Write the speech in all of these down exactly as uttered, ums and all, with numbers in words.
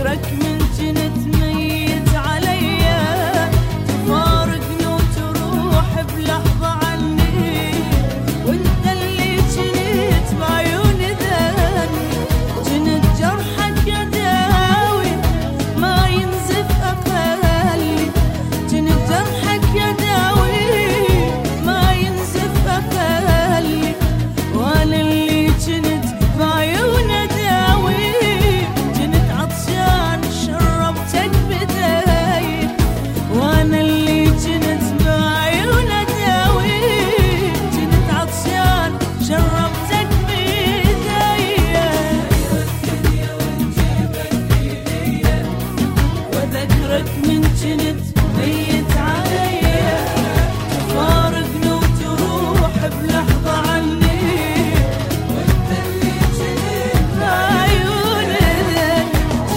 فكرك من جنت ميت عليا، تفارقني وتروح بلحظة عني، وانت اللي جنت بعيون ذني، جنت جرحك يا داوي ما ينزف أقلي، جنت جرحك يا داوي ما ينزف أقلي، وانا اللي جنت بعيون داوي، جنت عطشان شربتك بداي، وانا اللي جنت بعيون داوي، جنت عطشان شربتك بداي، وذكرك من جنت ميت عليا، تفارقني وتروح بلحظة عني، وانت اللي جنت بعيون ذني.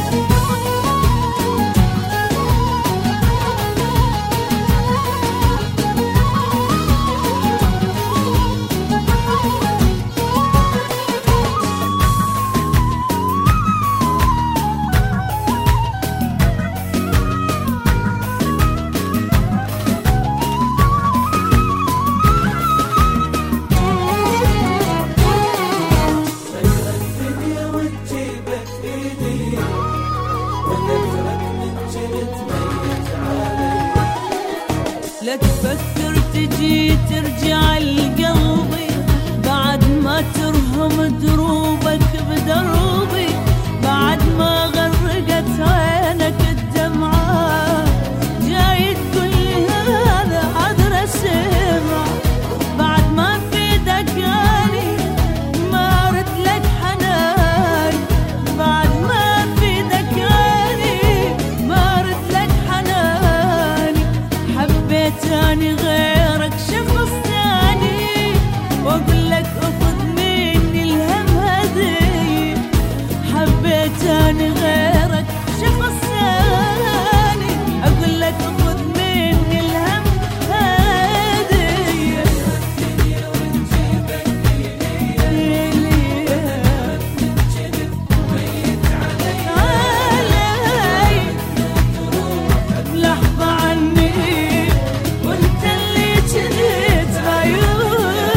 لا تفكر تجي ترجع لقلبي، بعد ما ترهم دروبك بدربي، بعد ما غرقت عينك الدمعة، جاي تقول لي هذا عذر السمع، بعد ما في دقاني ما رد لك حناني، بعد ما في دقاني ما رد لك حناني، حبيت تاني غيرك شخص تاني، واقول لك اخذ مني الهم هدية، حبيت تاني غيرك شخص تاني، اقول لك اخذ مني الهم هدية، علي بلحظة عني، وانت اللي جنت بعيوني.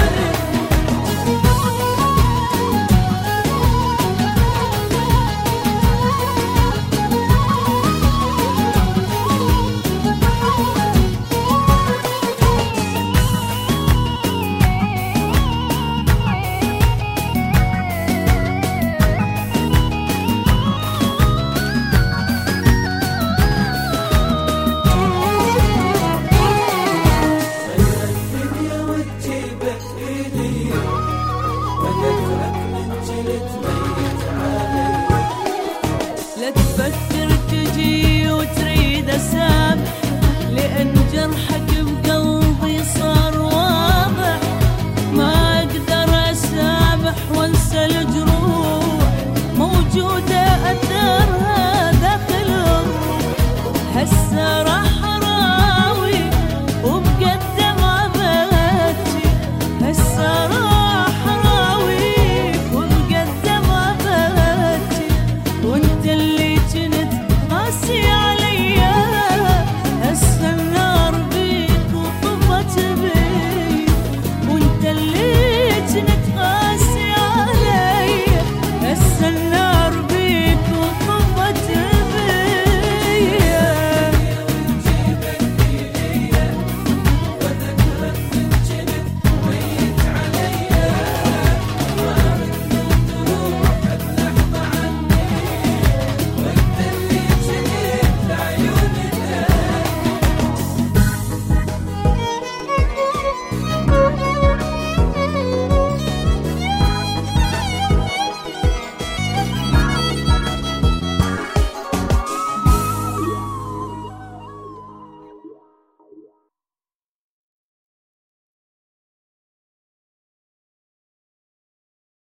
لا تفكر